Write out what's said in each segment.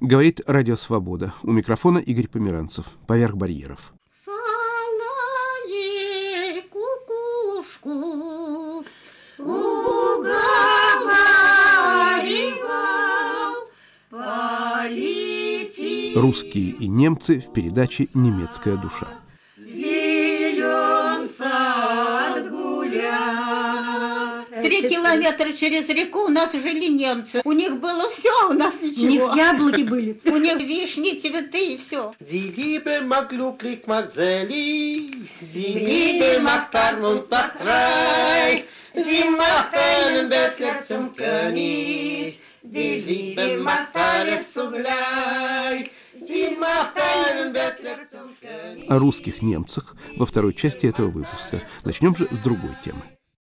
Говорит Радио Свобода. У микрофона Игорь Померанцев. Поверх барьеров. Соловей кукушку уговаривал полететь. Русские и немцы в передаче «Немецкая душа». Зелен сад гулял. 3 километра через реку у нас жили немцы. У них было все, у нас ничего. У них яблоки были. У них вишни, цветы и все. Die Liebe mag glücklich, mag selig, die Liebe macht arm und macht reich, sie macht einen Bettler zum König, die Liebe macht alles zugleich, sie macht einen Bettler zum König. О русских немцах во второй части этого выпуска. Начнем же с другой темы.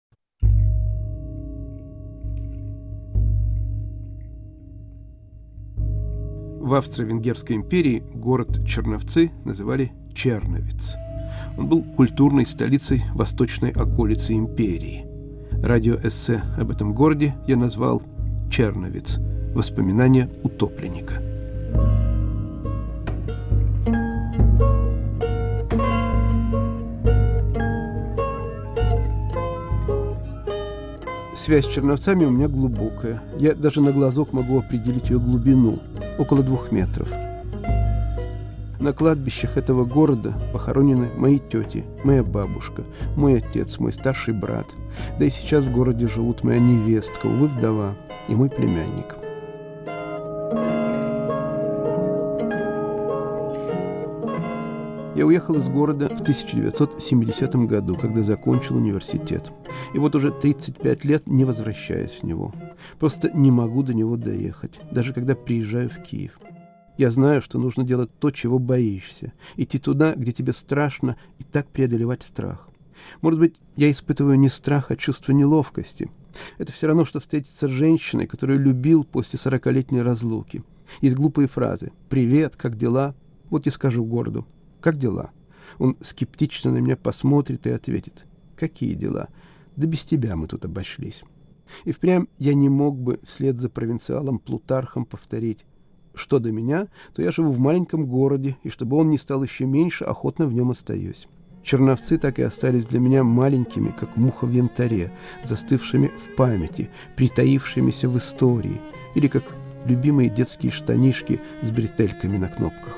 В Австро-Венгерской империи город Черновцы называли Черновец. Он был культурной столицей восточной околицы империи. Радиоэссе об этом городе я назвал «Черновец. Воспоминания утопленника». Связь с Черновцами у меня глубокая. Я даже на глазок могу определить ее глубину – около 2 метров. На кладбищах этого города похоронены мои тети, моя бабушка, мой отец, мой старший брат. Да и сейчас в городе живут моя невестка, увы, вдова, и мой племянник. Я уехал из города в 1970 году, когда закончил университет. И вот уже 35 лет не возвращаюсь в него. Просто не могу до него доехать, даже когда приезжаю в Киев. Я знаю, что нужно делать то, чего боишься. Идти туда, где тебе страшно, и так преодолевать страх. Может быть, я испытываю не страх, а чувство неловкости. Это все равно, что встретиться с женщиной, которую любил после 40-летней разлуки. Есть глупые фразы «Привет, как дела?» Вот и скажу городу «Как дела?». Он скептично на меня посмотрит и ответит «Какие дела? Да без тебя мы тут обошлись». И впрямь я не мог бы вслед за провинциалом Плутархом повторить «Что до меня, то я живу в маленьком городе, и чтобы он не стал еще меньше, охотно в нем остаюсь». Черновцы так и остались для меня маленькими, как муха в янтаре, застывшими в памяти, притаившимися в истории, или как любимые детские штанишки с бретельками на кнопках.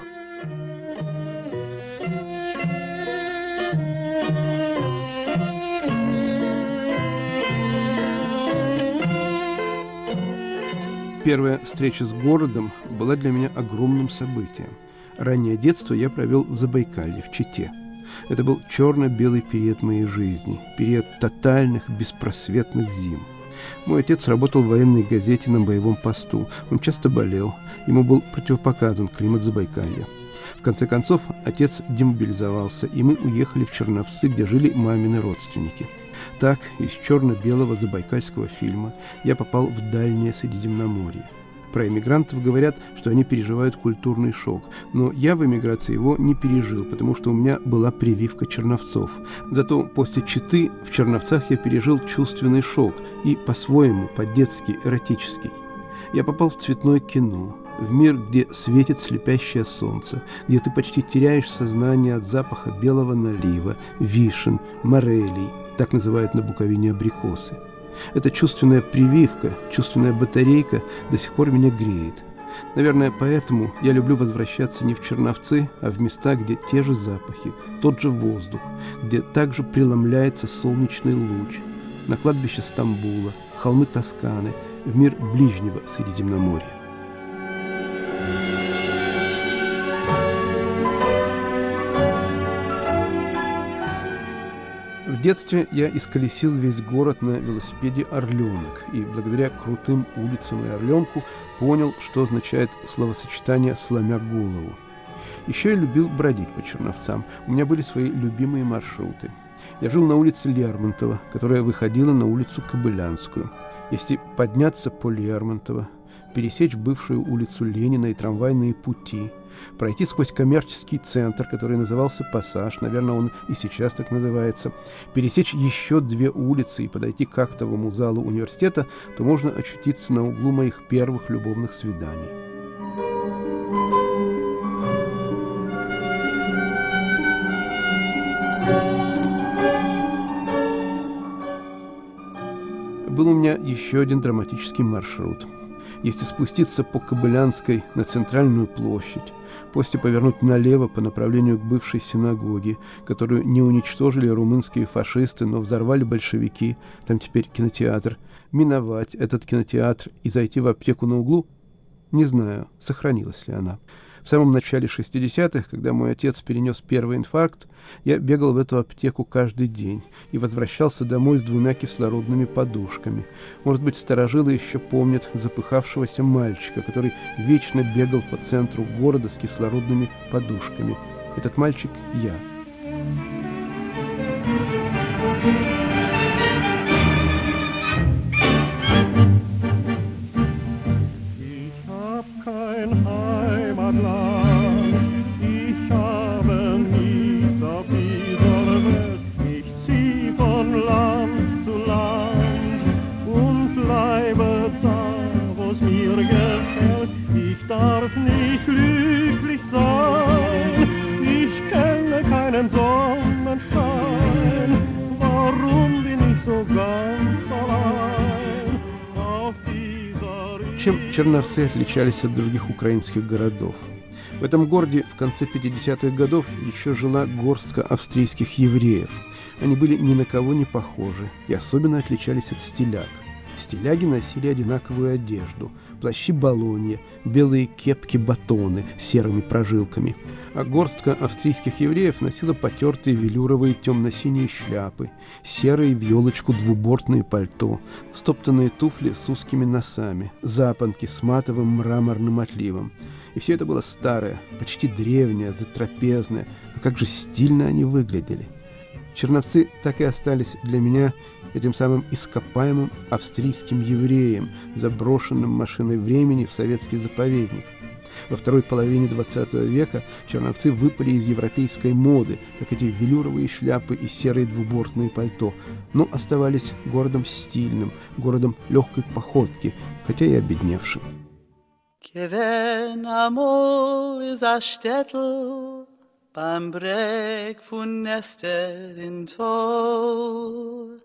Первая встреча с городом была для меня огромным событием. Раннее детство я провел в Забайкалье, в Чите. Это был черно-белый период моей жизни, период тотальных, беспросветных зим. Мой отец работал в военной газете на боевом посту. Он часто болел. Ему был противопоказан климат Забайкалья. В конце концов, отец демобилизовался, и мы уехали в Черновцы, где жили мамины родственники. Так, из черно-белого забайкальского фильма я попал в дальнее Средиземноморье. Про эмигрантов говорят, что они переживают культурный шок, но я в эмиграции его не пережил, потому что у меня была прививка Черновцов. Зато после Читы в Черновцах я пережил чувственный шок и по-своему, по-детски, эротический. Я попал в цветное кино, в мир, где светит слепящее солнце, где ты почти теряешь сознание от запаха белого налива, вишен, морелей, так называют на Буковине абрикосы. Эта чувственная прививка, чувственная батарейка до сих пор меня греет. Наверное, поэтому я люблю возвращаться не в Черновцы, а в места, где те же запахи, тот же воздух, где также преломляется солнечный луч. На кладбище Стамбула, холмы Тосканы, в мир ближнего Средиземноморья. В детстве я исколесил весь город на велосипеде «Орленок» и благодаря крутым улицам и «Орленку» понял, что означает словосочетание «сломя голову». Еще я любил бродить по Черновцам. У меня были свои любимые маршруты. Я жил на улице Лермонтова, которая выходила на улицу Кобылянскую. Если подняться по Лермонтова, пересечь бывшую улицу Ленина и трамвайные пути, пройти сквозь коммерческий центр, который назывался «Пассаж», наверное, он и сейчас так называется, пересечь еще 2 улицы и подойти к актовому залу университета, то можно очутиться на углу моих первых любовных свиданий. был у меня еще один драматический маршрут. Если спуститься по Кобылянской на Центральную площадь, после повернуть налево по направлению к бывшей синагоге, которую не уничтожили румынские фашисты, но взорвали большевики, там теперь кинотеатр, миновать этот кинотеатр и зайти в аптеку на углу, не знаю, сохранилась ли она. В самом начале 60-х, когда мой отец перенес первый инфаркт, я бегал в эту аптеку каждый день и возвращался домой с 2 кислородными подушками. Может быть, старожилы еще помнят запыхавшегося мальчика, который вечно бегал по центру города с кислородными подушками. Этот мальчик — я. Чем Черновцы отличались от других украинских городов? В этом городе в конце 50-х годов еще жила горстка австрийских евреев. Они были ни на кого не похожи и особенно отличались от стиляг. Стиляги носили одинаковую одежду, плащи болонья, белые кепки-батоны с серыми прожилками. А горстка австрийских евреев носила потертые велюровые темно-синие шляпы, серые в елочку двубортные пальто, стоптанные туфли с узкими носами, запонки с матовым мраморным отливом. И все это было старое, почти древнее, затрапезное, но как же стильно они выглядели. Черновцы так и остались для меня этим самым ископаемым австрийским евреем, заброшенным машиной времени в советский заповедник. Во второй половине XX века Черновцы выпали из европейской моды, как эти велюровые шляпы и серые двубортные пальто, но оставались городом стильным, городом легкой походки, хотя и обедневшим. Beim Breck von Nester in Tor,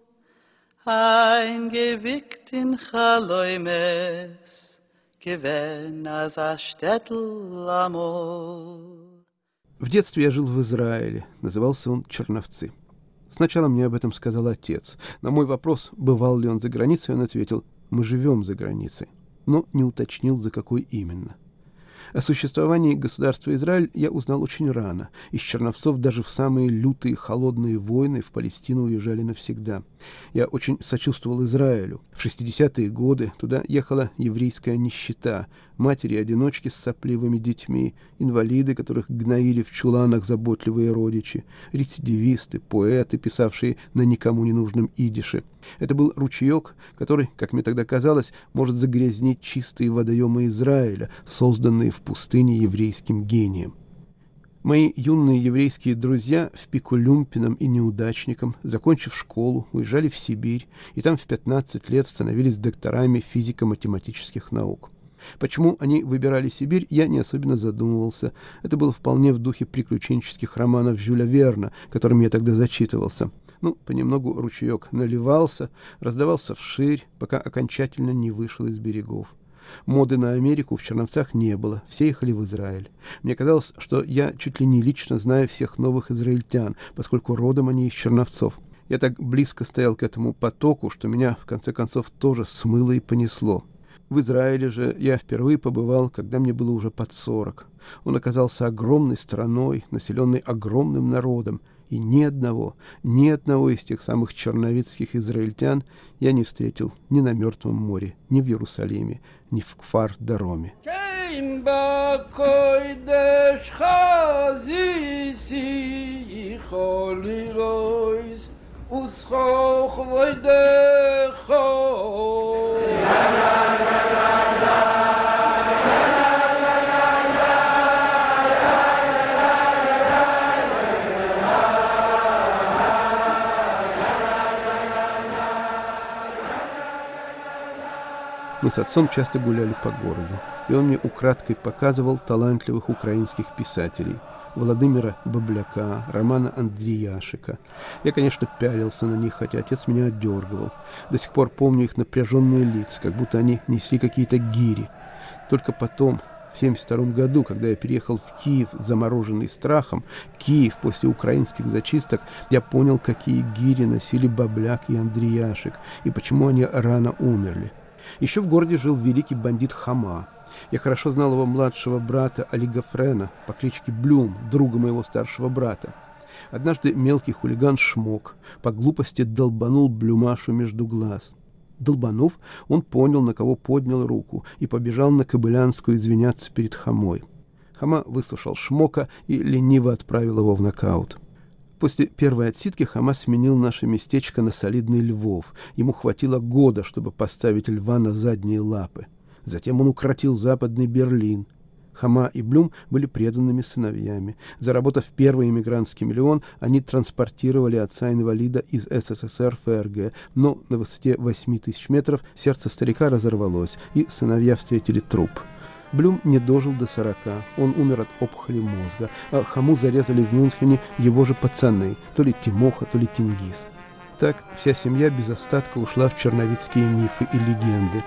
eingewickt in Chaloimes, gewinn als a Städtel amor. В детстве я жил в Израиле, назывался он Черновцы. Сначала мне об этом сказал отец. На мой вопрос, бывал ли он за границей, он ответил: «Мы живем за границей», но не уточнил, за какой именно. О существовании государства Израиль я узнал очень рано. Из Черновцов даже в самые лютые холодные войны в Палестину уезжали навсегда. Я очень сочувствовал Израилю. В 60-е годы туда ехала еврейская нищета, матери-одиночки с сопливыми детьми, инвалиды, которых гноили в чуланах заботливые родичи, рецидивисты, поэты, писавшие на никому не нужном идише. Это был ручеек, который, как мне тогда казалось, может загрязнить чистые водоемы Израиля, созданные в пустыне еврейским гением. Мои юные еврейские друзья в пику люмпинам и неудачникам, закончив школу, уезжали в Сибирь и там в 15 лет становились докторами физико-математических наук. Почему они выбирали Сибирь, я не особенно задумывался. Это было вполне в духе приключенческих романов Жюля Верна, которыми я тогда зачитывался. Понемногу ручеек наливался, раздавался вширь, пока окончательно не вышел из берегов. Моды на Америку в Черновцах не было, все ехали в Израиль. Мне казалось, что я чуть ли не лично знаю всех новых израильтян, поскольку родом они из Черновцов. Я так близко стоял к этому потоку, что меня, в конце концов, тоже смыло и понесло. В Израиле же я впервые побывал, когда мне было уже под 40. Он оказался огромной страной, населенной огромным народом, и ни одного из тех самых черновицких израильтян я не встретил ни на Мертвом море, ни в Иерусалиме, ни в Кфар-Дароме. Мы с отцом часто гуляли по городу, и он мне украдкой показывал талантливых украинских писателей. Владимира Бабляка, Романа Андреяшика. Я, конечно, пялился на них, хотя отец меня отдергивал. До сих пор помню их напряженные лица, как будто они несли какие-то гири. Только потом, в 1972 году, когда я переехал в Киев, замороженный страхом, Киев после украинских зачисток, я понял, какие гири носили Бабляк и Андреяшик, и почему они рано умерли. Еще в городе жил великий бандит Хама. Я хорошо знал его младшего брата Олигофрена по кличке Блюм, друга моего старшего брата. Однажды мелкий хулиган Шмок по глупости долбанул Блюмашу между глаз. Долбанув, он понял, на кого поднял руку, и побежал на Кобылянскую извиняться перед Хамой. Хама выслушал Шмока и лениво отправил его в нокаут. После первой отсидки Хама сменил наше местечко на солидный Львов. Ему хватило года, чтобы поставить льва на задние лапы. Затем он укротил Западный Берлин. Хама и Блюм были преданными сыновьями. Заработав первый эмигрантский миллион, они транспортировали отца-инвалида из СССР в ФРГ, но на высоте 8000 метров сердце старика разорвалось, и сыновья встретили труп. Блюм не дожил до 40, он умер от опухоли мозга, а Хаму зарезали в Мюнхене его же пацаны, то ли Тимоха, то ли Тенгиз. Так вся семья без остатка ушла в черновицкие мифы и легенды.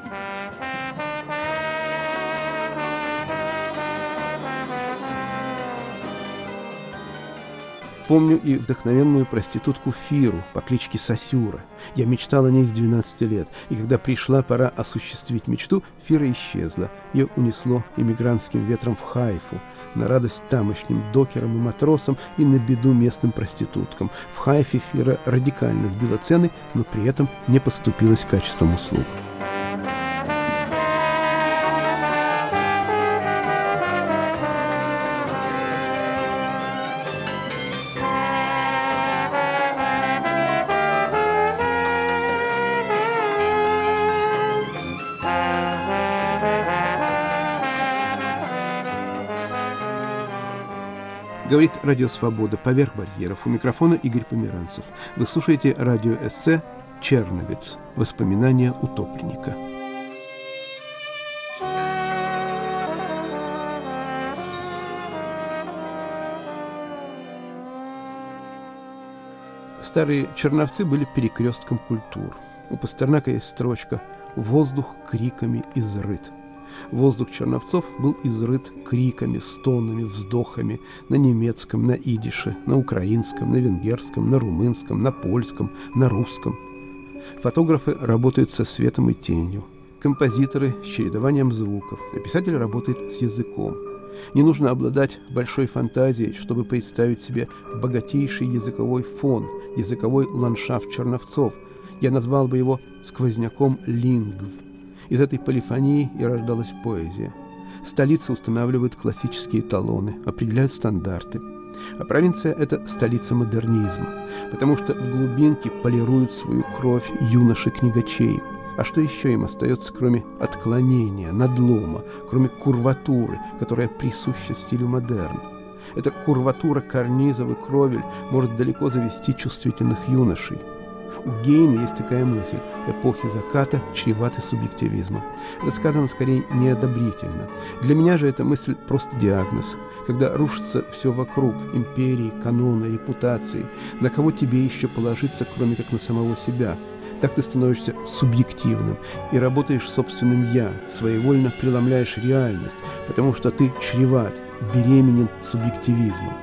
Помню и вдохновенную проститутку Фиру по кличке Сосюра. Я мечтал о ней с 12 лет, и когда пришла пора осуществить мечту, Фира исчезла. Ее унесло эмигрантским ветром в Хайфу, на радость тамошним докерам и матросам и на беду местным проституткам. В Хайфе Фира радикально сбила цены, но при этом не поступилась качеством услуг. Говорит Радио Свобода, поверх барьеров. У микрофона Игорь Померанцев. Вы слушаете радиоэссе «Черновец. Воспоминания утопленника». Старые Черновцы были перекрестком культур. У Пастернака есть строчка «Воздух криками изрыт». Воздух Черновцов был изрыт криками, стонами, вздохами на немецком, на идише, на украинском, на венгерском, на румынском, на польском, на русском. Фотографы работают со светом и тенью, композиторы с чередованием звуков, а писатель работает с языком. Не нужно обладать большой фантазией, чтобы представить себе богатейший языковой фон, языковой ландшафт Черновцов. Я назвал бы его сквозняком лингв. Из этой полифонии и рождалась поэзия. Столица устанавливает классические эталоны, определяет стандарты. А провинция – это столица модернизма, потому что в глубинке полируют свою кровь юноши-книгачей. А что еще им остается, кроме отклонения, надлома, кроме курватуры, которая присуща стилю модерн? Эта курватура карнизов и кровель может далеко завести чувствительных юношей. У Гейна есть такая мысль: эпохи заката чреваты субъективизмом. Это сказано скорее неодобрительно. Для меня же эта мысль просто диагноз. Когда рушится все вокруг – империи, канона, репутации, на кого тебе еще положиться, кроме как на самого себя? Так ты становишься субъективным и работаешь собственным «я», своевольно преломляешь реальность, потому что ты чреват, беременен субъективизмом.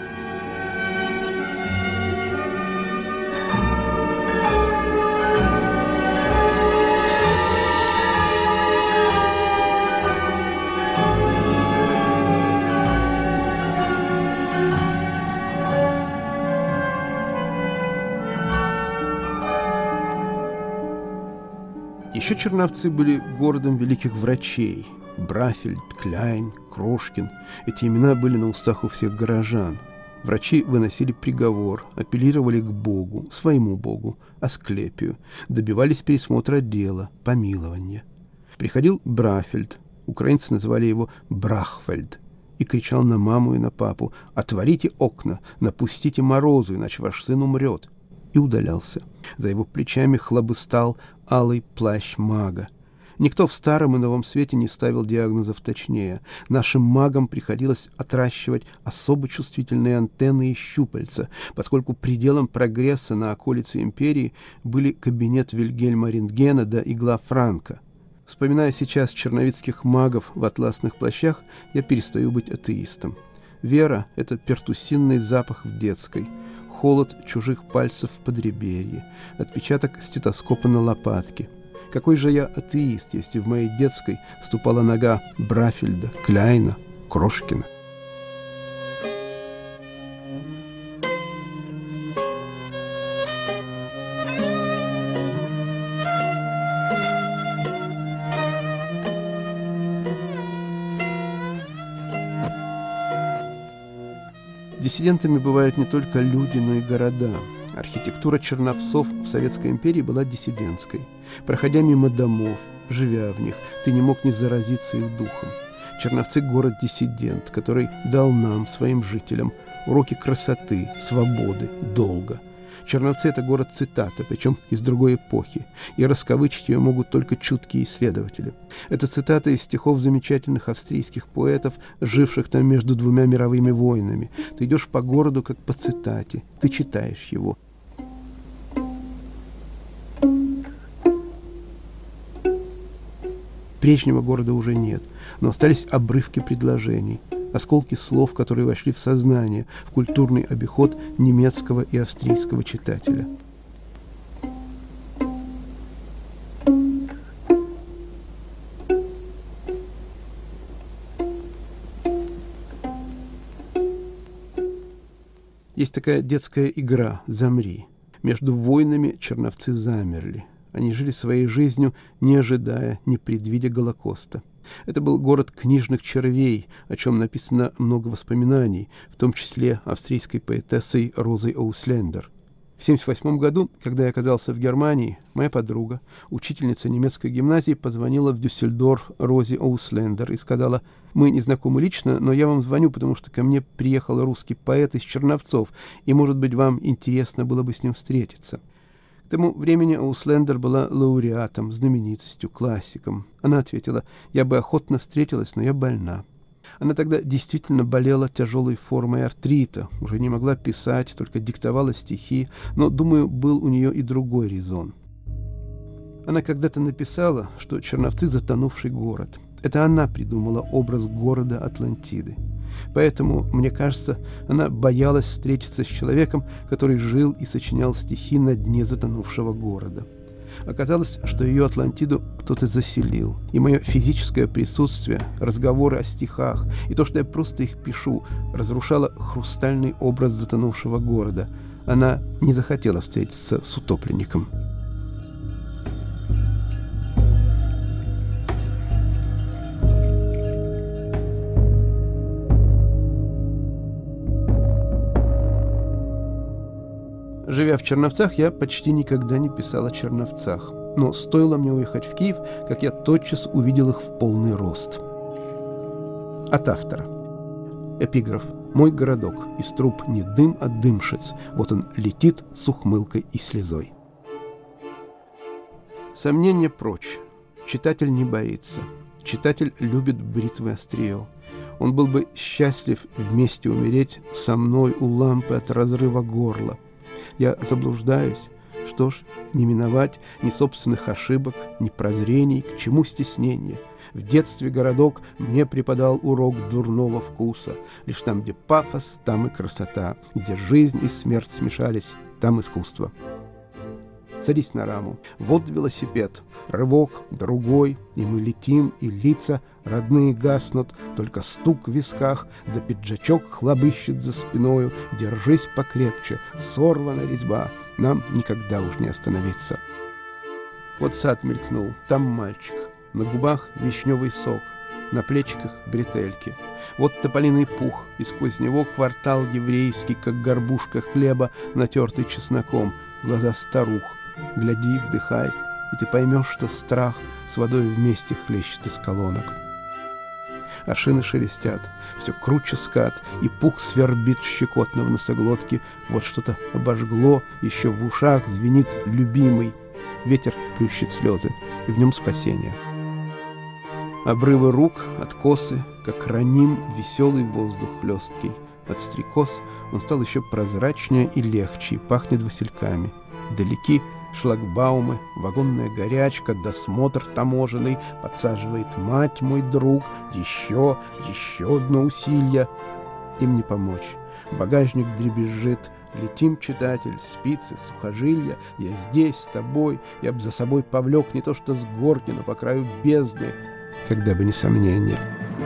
Еще Черновцы были городом великих врачей. Брафельд, Кляйн, Крошкин. Эти имена были на устах у всех горожан. Врачи выносили приговор, апеллировали к Богу, своему Богу, Асклепию, добивались пересмотра дела, помилования. Приходил Брафельд, украинцы называли его Брахфельд, и кричал на маму и на папу: «Отворите окна, напустите морозу, иначе ваш сын умрет». И удалялся. За его плечами хлобыстал алый плащ мага. Никто в Старом и Новом Свете не ставил диагнозов точнее. Нашим магам приходилось отращивать особо чувствительные антенны и щупальца, поскольку пределом прогресса на околице империи были кабинет Вильгельма Рентгена да игла Франка. Вспоминая сейчас черновицких магов в атласных плащах, я перестаю быть атеистом. Вера — это пертусинный запах в детской, холод чужих пальцев в подреберье, отпечаток стетоскопа на лопатке. Какой же я атеист, если в моей детской ступала нога Брафельда, Кляйна, Крошкина? Диссидентами бывают не только люди, но и города. Архитектура черновцов в Советской империи была диссидентской. Проходя мимо домов, живя в них, ты не мог не заразиться их духом. Черновцы — город-диссидент, который дал нам, своим жителям, уроки красоты, свободы, долга. Черновцы — это город-цитата, причем из другой эпохи, и раскавычить ее могут только чуткие исследователи. Это цитата из стихов замечательных австрийских поэтов, живших там между двумя мировыми войнами. Ты идешь по городу, как по цитате, ты читаешь его. Прежнего города уже нет, но остались обрывки предложений, осколки слов, которые вошли в сознание, в культурный обиход немецкого и австрийского читателя. Есть такая детская игра «Замри». Между войнами черновцы замерли. Они жили своей жизнью, не ожидая, не предвидя Голокоста. Это был город книжных червей, о чем написано много воспоминаний, в том числе австрийской поэтессой Розой Ауслендер. В 1978 году, когда я оказался в Германии, моя подруга, учительница немецкой гимназии, позвонила в Дюссельдорф Розе Ауслендер и сказала: «Мы не знакомы лично, но я вам звоню, потому что ко мне приехал русский поэт из Черновцов, и, может быть, вам интересно было бы с ним встретиться». К тому времени Ауслендер была лауреатом, знаменитостью, классиком. Она ответила: «Я бы охотно встретилась, но я больна». Она тогда действительно болела тяжелой формой артрита, уже не могла писать, только диктовала стихи, но, думаю, был у нее и другой резон. Она когда-то написала, что Черновцы — затонувший город. Это она придумала образ города Атлантиды. Поэтому, мне кажется, она боялась встретиться с человеком, который жил и сочинял стихи на дне затонувшего города. Оказалось, что ее Атлантиду кто-то заселил, и мое физическое присутствие, разговоры о стихах и то, что я просто их пишу, разрушало хрустальный образ затонувшего города. Она не захотела встретиться с утопленником. Живя в Черновцах, я почти никогда не писал о Черновцах. Но стоило мне уехать в Киев, как я тотчас увидел их в полный рост. От автора. Эпиграф. «Мой городок, из труб не дым, а дымшец. Вот он летит с ухмылкой и слезой». Сомнения прочь. Читатель не боится. Читатель любит бритвы острие. Он был бы счастлив вместе умереть со мной у лампы от разрыва горла. Я заблуждаюсь. Что ж, не миновать ни собственных ошибок, ни прозрений, к чему стеснение. В детстве городок мне преподал урок дурного вкуса. Лишь там, где пафос, там и красота. Где жизнь и смерть смешались, там искусство. Садись на раму. Вот велосипед. Рывок, другой, и мы летим, и лица родные гаснут, только стук в висках, да пиджачок хлобыщет за спиною. Держись покрепче, сорвана резьба, нам никогда уж не остановиться. Вот сад мелькнул, там мальчик, на губах вишневый сок, на плечиках бретельки. Вот тополиный пух, и сквозь него квартал еврейский, как горбушка хлеба, натертый чесноком, глаза старух. Гляди, вдыхай, и ты поймешь, что страх с водой вместе хлещет из колонок. А шины шелестят, все круче скат, и пух свербит щекотно в носоглотке. Вот что-то обожгло, еще в ушах звенит любимый. Ветер плющит слезы, и в нем спасение. Обрывы рук, откосы, как раним веселый воздух хлесткий. От стрекоз он стал еще прозрачнее и легче, и пахнет васильками. Далеки шлагбаумы, вагонная горячка, досмотр таможенный, подсаживает мать, мой друг, еще одно усилие. Им не помочь. Багажник дребезжит. Летим, читатель, спицы, сухожилия. Я здесь, с тобой. Я б за собой повлек не то что с горки, но по краю бездны. Когда бы не сомнение.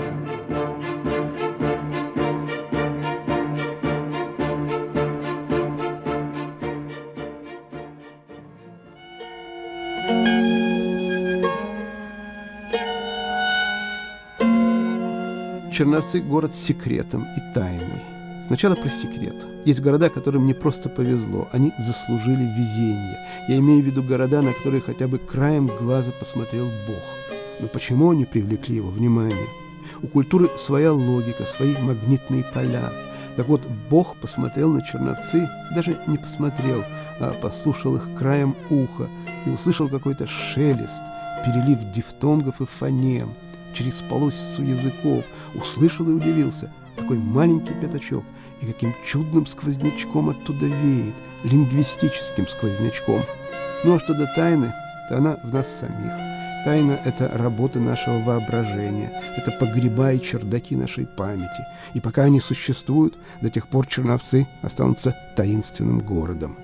Черновцы – город с секретом и тайной. Сначала про секрет. Есть города, которым не просто повезло, они заслужили везение. Я имею в виду города, на которые хотя бы краем глаза посмотрел Бог. Но почему они привлекли его внимание? У культуры своя логика, свои магнитные поля. Так вот, Бог посмотрел на Черновцы, даже не посмотрел, а послушал их краем уха и услышал какой-то шелест, перелив дифтонгов и фонем через полосицу языков, услышал и удивился. Такой маленький пятачок, и каким чудным сквознячком оттуда веет, лингвистическим сквознячком. Ну а что до тайны, то она в нас самих. Тайна – это работа нашего воображения, это погреба и чердаки нашей памяти. И пока они существуют, до тех пор Черновцы останутся таинственным городом.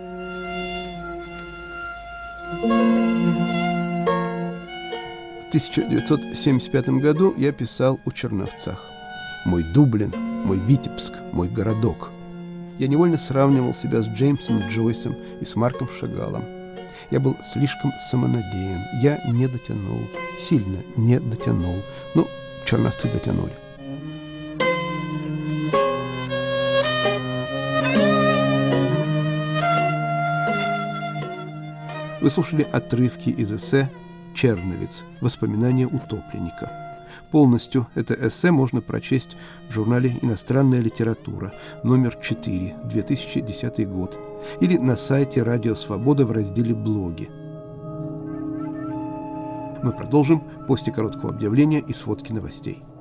В 1975 году я писал о Черновцах. Мой Дублин, мой Витебск, мой городок. Я невольно сравнивал себя с Джеймсом Джойсом и с Марком Шагалом. Я был слишком самонадеян. Я не дотянул, сильно не дотянул. Но Черновцы дотянули. Вы слушали отрывки из эссе «Черновец. Воспоминания утопленника». Полностью это эссе можно прочесть в журнале «Иностранная литература», номер 4, 2010 год, или на сайте «Радио Свобода» в разделе «Блоги». Мы продолжим после короткого объявления и сводки новостей.